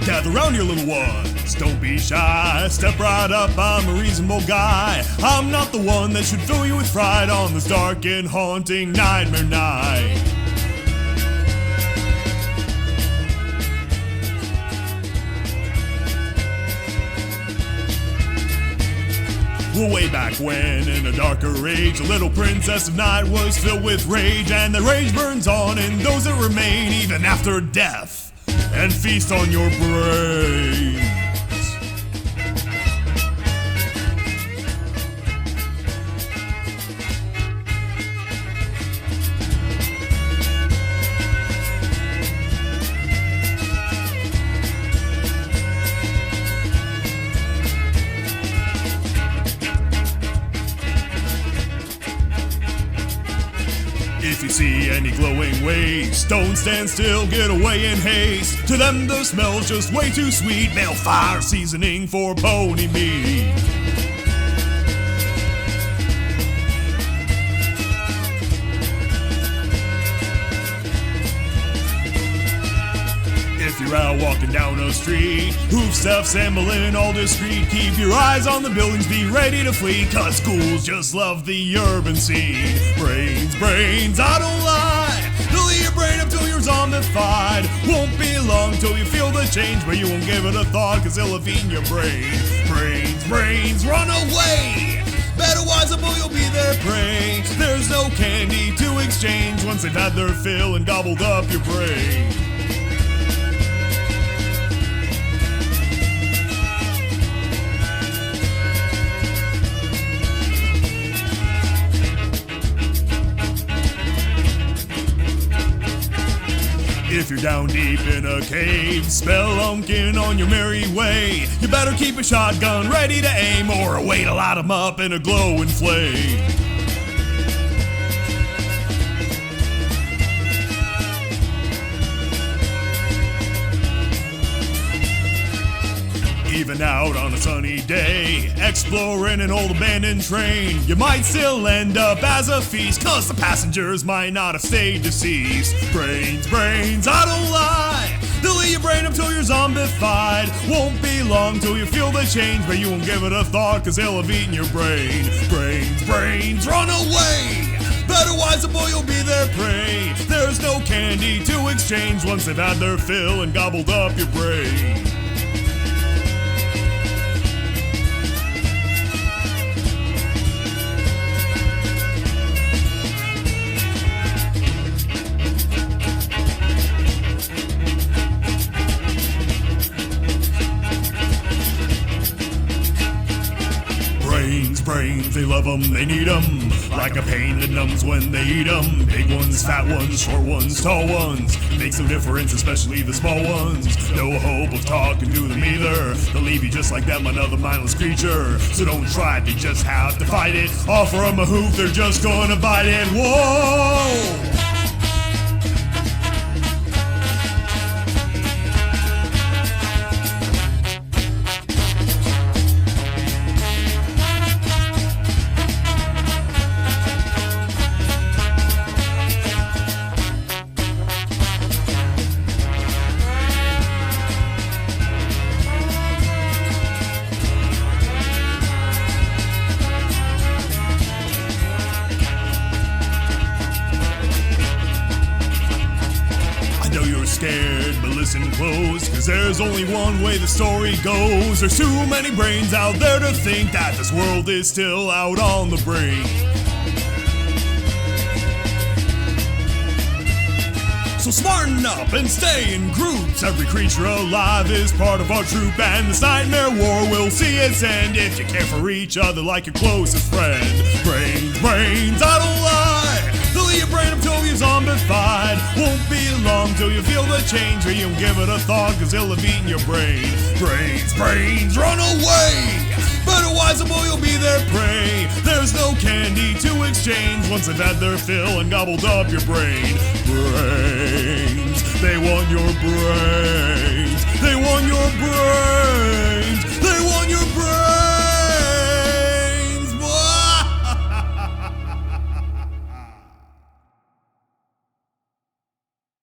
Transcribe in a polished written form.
gather round your little ones. Don't be shy, step right up, I'm a reasonable guy. I'm not the one that should fill you with fright on this dark and haunting nightmare night. Well, way back when, in a darker age, a little princess of night was filled with rage, and the rage burns on in those that remain even after death, and feast on your brains. If you see any glowing waste, don't stand still, get away in haste. To them the smell's just way too sweet, male fire seasoning for pony meat. If you're out walking down a street, hoofsteps ambling all discreet, keep your eyes on the buildings, be ready to flee, cause schools just love the urban scene. Brains, brains, I don't lie, fill your brain up till you're zombified. Won't be long till you feel the change, but you won't give it a thought, cause it'll have eaten your brain. Brains, brains, run away, better wise up or you'll be their prey. There's no candy to exchange once they've had their fill and gobbled up your brain. If you're down deep in a cave, spelunking on your merry way, you better keep a shotgun ready to aim, or wait to light 'em up in a glowing flame. Even out on a sunny day, exploring an old abandoned train, you might still end up as a feast, cause the passengers might not have stayed deceased. Brains, brains, I don't lie, they'll eat your brain up till you're zombified. Won't be long till you feel the change, but you won't give it a thought, cause they'll have eaten your brain. Brains, brains, run away, better wise up or you'll be their prey. There's no candy to exchange once they've had their fill and gobbled up your brain. Brains, brains, they love 'em, they need 'em, like a pain that numbs when they eat 'em. Big ones, fat ones, short ones, tall ones, makes no difference, especially the small ones. No hope of talking to them either, they'll leave you just like them, another mindless creature. So don't try, they just have to fight it. Offer 'em a hoof, they're just gonna bite it. Whoa! Scared, but listen close, cause there's only one way the story goes. There's too many brains out there to think that this world is still out on the brink. So smarten up and stay in groups. Every creature alive is part of our troop, and this nightmare war will see its end if you care for each other like your closest friend. Brains, brains, I don't lie, they'll eat your brain up till you're zombified. Won't be long till you feel the change, or you won't give it a thought, cause they'll have eaten your brain. Brains, brains, run away, better wise up or you'll be their prey. There's no candy to exchange once they've had their fill and gobbled up your brain. Brains, they want your brain.